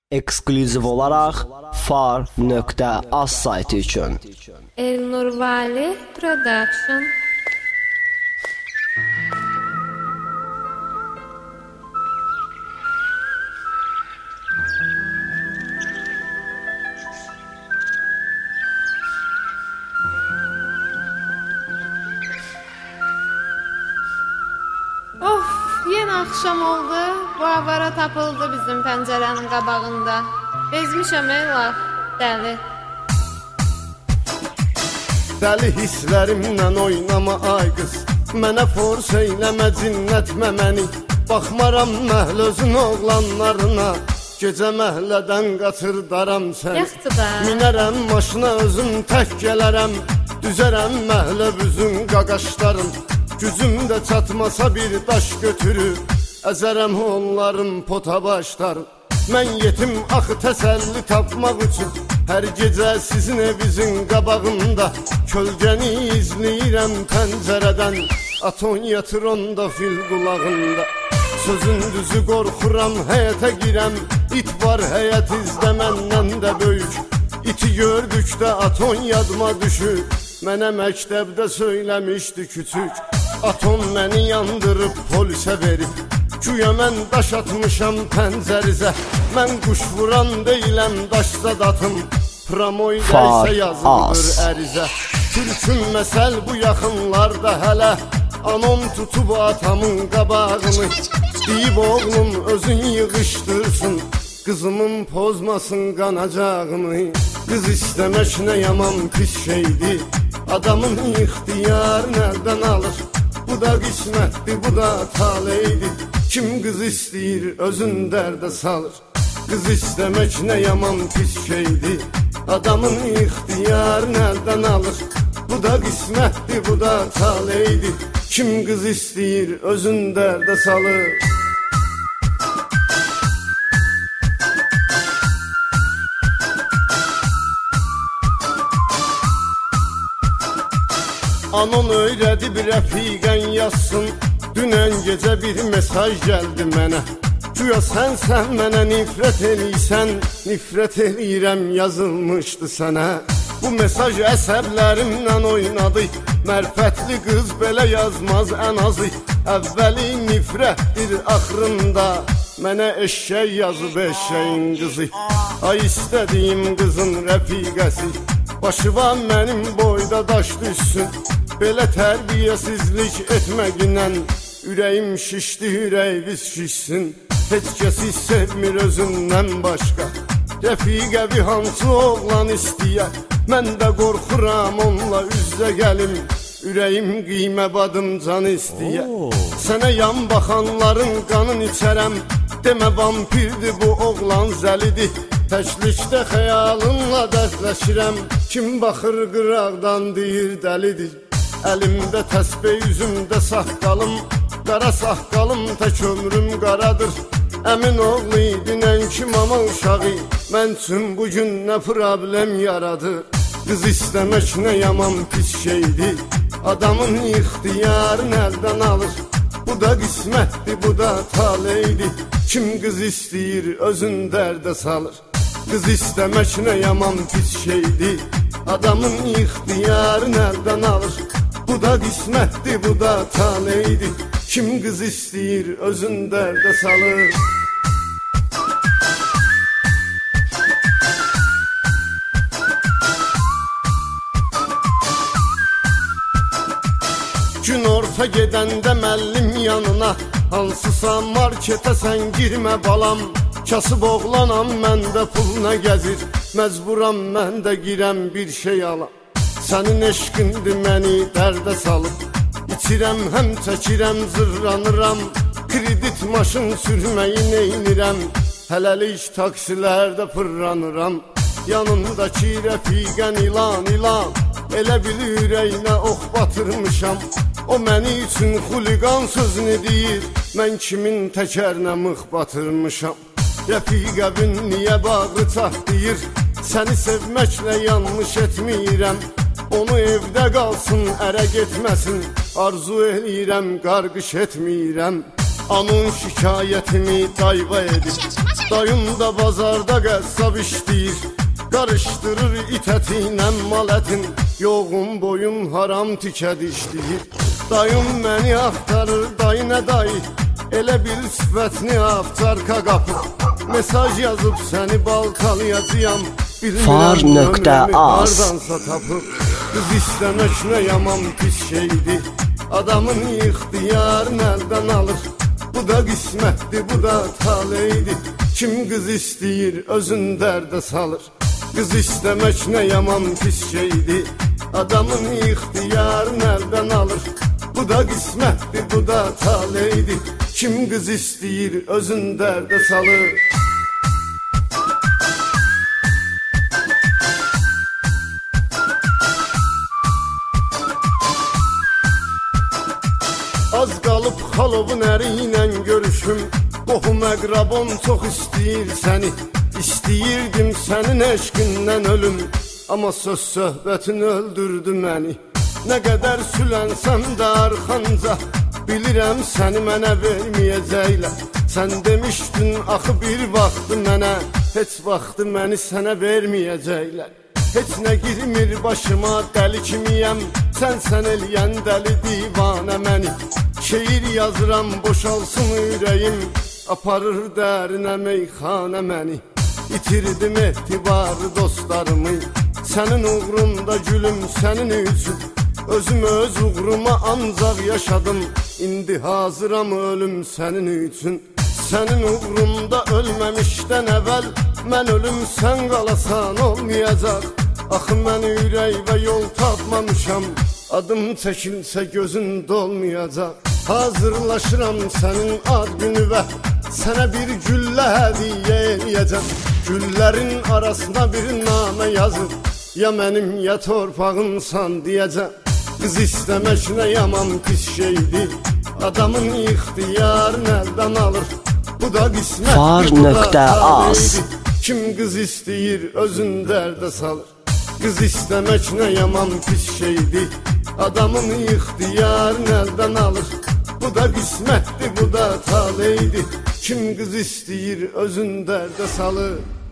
Eksklüziv olaraq far.az saytı üçün. Elnurvali Production. Yeni akşam oldu, bu avara tapıldı bizim pəncərənin qabağında. Bezmişəm laf, dəli. Dəli hisslərimlə oynama ay qız, mənə force eyləmə, cinnətmə məni. Baxmaram məhlözün oğlanlarına, gecə məhlədən qaçırdaram səni. Minərəm maşına özüm tək gələrəm, düzərəm məhlə büzün qaqaşlarım. Gücümdə çatmasa bir daş götürür, əzərəm onların pota başlarım. Mən yetim axı təsəlli tapmaq üçün, hər gecə sizin evinizin qabağında kölgəni izləyirəm pəncərədən, aton yatır onda fil qulağında. Sözün düzü qorxuram, həyətə girəm, it var həyət izdə məndən də böyük. İti gördükdə aton yadıma düşür, mənə məktəbdə söyləmişdi küçük. Aton məni yandırıb polisə verib, güya mən daş atmışam pəncərizə. Mən quş vuran deyiləm, daşda datım, promoyda isə yazılır ərizə. Türkün məsəl bu yaxınlarda hələ, anom tutub atamın qabağını. Deyib oğlum özün yığışdırsın, qızımın pozmasın qanacağını. Qız istəmək nə yaman pis şeydir, adamın ixtiyarını əldən alır. Bu da qismətdir, bu da taleydir, kim qız istəyir özün dərdə salır. Qız istəmək nə yaman pis şeydir, adamın ixtiyarını əldən alır. Bu da qismətdir, bu da taleydir, kim qız istəyir özün dərdə salır. Anon öyrədib rəfiqən yazsın, dünən gecə bir mesaj gəldi mənə. Güya sən mənə nifrət eləysən, nifrət eləyirəm yazılmışdı sənə. Bu mesaj əsəblərimlə oynadı, mərfətli qız belə yazmaz ən azı. Əvvəli nifrətdir axırında, mənə eşşək yazıb eşşəyin qızı. Ay istədiyim qızın rəfiqəsi, başıva mənim boyda daş düşsün. Belə tərbiyəsizlik etməginən, ürəyim şişdi, ürəyimiz şişsin. Heç kəsi sevmir özündən başqa, rəfiqəvi hansı oğlan istəyər. Mən də qorxuram onunla üzdə gəlim, ürəyim qiymə badım can istəyər. Sənə yan baxanların qanın içərəm, demə vampirdir bu oğlan zəlidir. Təklikdə xəyalınla dərdləşirəm, kim baxır qıraqdan deyir dəlidir. Əlimdə təsbih, üzümdə saqqalım, qara saqqalım tək ömrüm qaradır. Əmin oğlu idinən ki mama uşağı, mən üçün bugün nə problem yaradır. Qız istəmək nə yaman pis şeydir, adamın ixtiyarını əldən alır. Bu da qismətdir, bu da taleydir, kim qız istəyir özün dərdə salır. Qız istəmək nə yaman pis şeydir, adamın ixtiyarını əldən alır. Bu da qismətdir, bu da taleydir, kim qız istəyir özün dərdə salır. Gün orta gedəndə məllim yanına, hansısa marketə sən girmə balam. Kasıb oğlanam, məndə pul nə gəzir, məcburam mən də girəm bir şey alam. Sənin eşqindir məni dərdə salıb, İçirəm həm çəkirəm, zırranıram, kredit maşın sürməyi neynirəm. Hələlik taksilərdə pırranıram, yanındakı rəfiqən ilan ilan. Elə bil ürəyinə ox batırmışam, o məni üçün xuliqan sözünü deyir, mən kimin təkərinə mıx batırmışam. Rəfiqəvin niyə bağrı çatlayır, səni sevməklə yanlış etmirəm. Onu evdə qalsın, ərə getməsin, arzu eləyirəm, qarqış etmirəm. Anın şikayətimi dayva edib, Dayım da bazarda qəssab işləyir, qarışdırır it ətinə mal ətin. Yoğun boyun haram tikəd işləyir. Dayım məni axtarır, dayı nə dayı, elə bir sifətini aftarka qapır. Mesaj yazıb səni baltalayacağam, Far.az hardansa tapıb. Qız istəmək nə yaman pis şeydir, adamın ixtiyarını əldən alır. Bu da qismətdir, bu da taleydir. Kim qız istəyir, özün dərdə salır. Qız istəmək nə yaman pis şeydir, adamın ixtiyarını əldən alır. Bu da qismətdir, bu da taleydir. Kim qız istəyir, özün dərdə salır. Az qalıb xalovun əri ilə görüşüm, qohum əqrabon çox istəyir səni. İstəyirdim sənin eşqindən ölüm, amma söz söhbətin öldürdü məni. Nə qədər sülənsəm də arxanca, bilirəm səni mənə verməyəcəklər. Sən demişdin axı bir vaxtı mənə, heç vaxtı məni sənə verməyəcəklər. Heç nə girmir başıma, dəli kimiyəm, sən eləyən dəli divanə məni. Şeir yazıram, boşalsın ürəyim, aparır dərinə meyxanə məni. İtirdim etibarı dostlarımı, sənin uğrunda gülüm sənin üçün. Özüm öz uğruma ancaq yaşadım, indi hazıram ölüm sənin üçün. Sənin uğrunda ölməmişdən əvvəl, mən ölüm sən qalasan olmayacaq. Axı mən ürək və yol tapmamışam, adım çəkilsə gözün dolmayacaq. Hazırlaşıram sənin ad günü və sənə bir güllə hədiyyə eləyəcəm. Güllərin arasına bir namə yazıb, ya mənim ya torpağımsan deyəcəm. Qız istəmək nə yaman pis şeydir, adamın ixtiyarını əldən alır. Bu da qismətdir, bu da taleydir. Kim qız istəyir, özün dərdə salır. Qız istəmək nə yaman pis şeydir, adamın ixtiyarını əldən alır. Bu da qismətdir, bu da taleydir. Kim qız istəyir, özün dərdə salır.